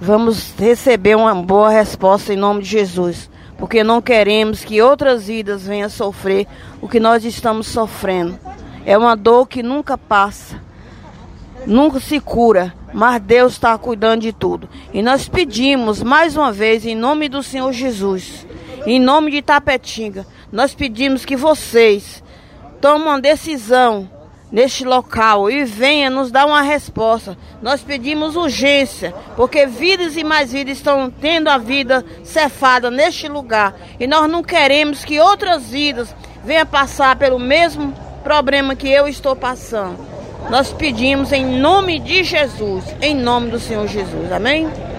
vamos receber uma boa resposta em nome de Jesus. Porque não queremos que outras vidas venham sofrer o que nós estamos sofrendo. É uma dor que nunca passa, nunca se cura, mas Deus está cuidando de tudo. E nós pedimos mais uma vez, em nome do Senhor Jesus, em nome de Itapetinga, nós pedimos que vocês tomem uma decisão neste local e venha nos dar uma resposta. Nós pedimos urgência, porque vidas e mais vidas estão tendo a vida cefada neste lugar. E nós não queremos que outras vidas venham passar pelo mesmo problema que eu estou passando. Nós pedimos em nome de Jesus, em nome do Senhor Jesus. Amém?